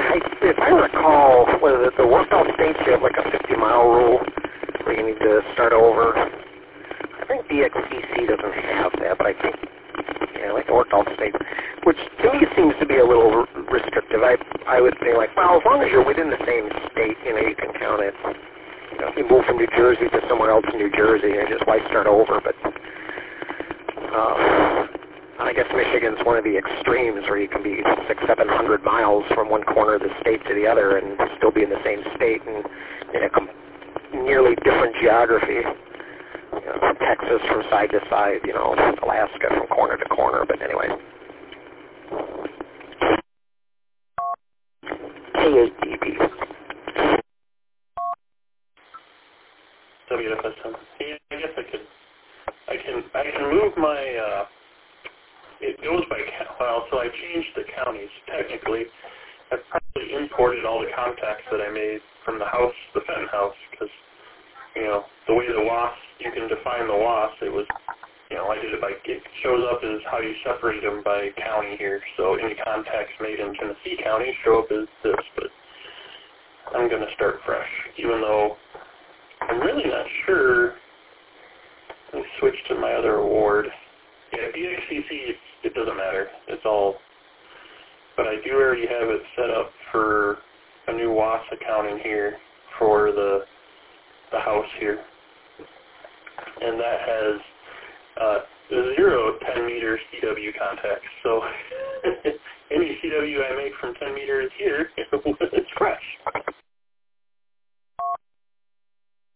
if I recall, the worked out states, you have like a 50-mile rule where you need to start over. I think DXCC doesn't have that, but I think, like the worked out states, which to me seems to be a little restrictive. I would say, like, well, as long as you're within the same state, you can count it. If you move from New Jersey to somewhere else in New Jersey, just why start over? But I guess Michigan's one of the extremes where you can be 600-700 miles from one corner of the state to the other and still be in the same state and in a nearly different geography. Texas from side to side, Alaska from corner to corner. But anyway. K8DP. WFSM. Yeah, I guess I can move my, it goes by, so I changed the counties. Technically, I probably imported all the contacts that I made from the house, the Fenton house, because, the way the WAS, you can define the WAS, it was, I did it by, it shows up as how you separate them by county here. So any contacts made in Tennessee County show up as this, but I'm going to start fresh, even though I'm really not sure. Let me switch to my other award. Yeah, DXCC, it doesn't matter. It's all, but I do already have it set up for a new WAS account in here for the house here. And that has 0 10-meter CW contacts. So any CW I make from 10 meters here, it's fresh.